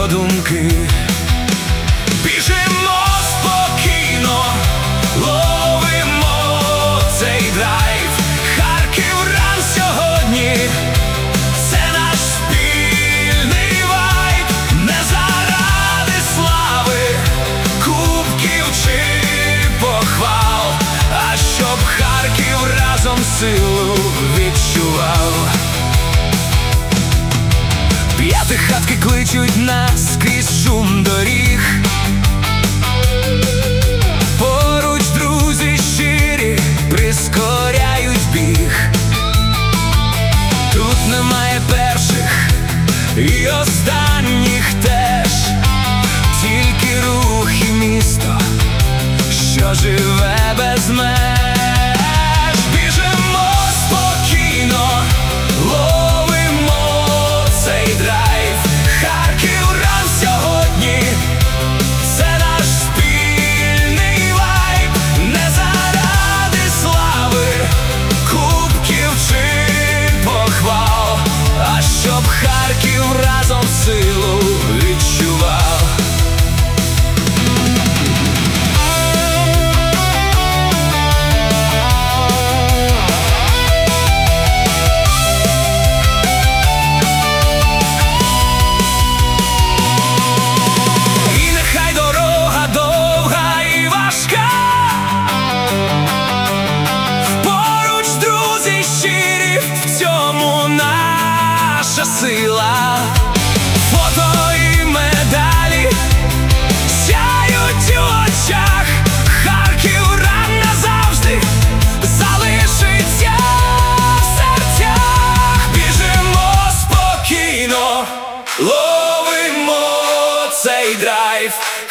про думки. Біжимо спокійно, ловимо цей драйв. Харків ран сьогодні — це наш спільний вайб. Не заради слави, кубків чи похвал, а щоб Харків разом силу відчував. П'ятихатки кличуть нас крізь шум доріг. Поруч друзі щирі прискоряють біг. Тут немає перших і останніх теж, тільки рух і місто, що живе без меж. Біжимо спокійно, ловимо цей драйв. Харків ран сьогодні — це наш спільний вайб. Не заради слави, кубків чи похвал, а щоб Харків разом силу відчував. Сила, фото і медалі сяють у очах. Харків ран назавжди залишиться в серцях. Біжимо спокійно, ловимо цей драйв.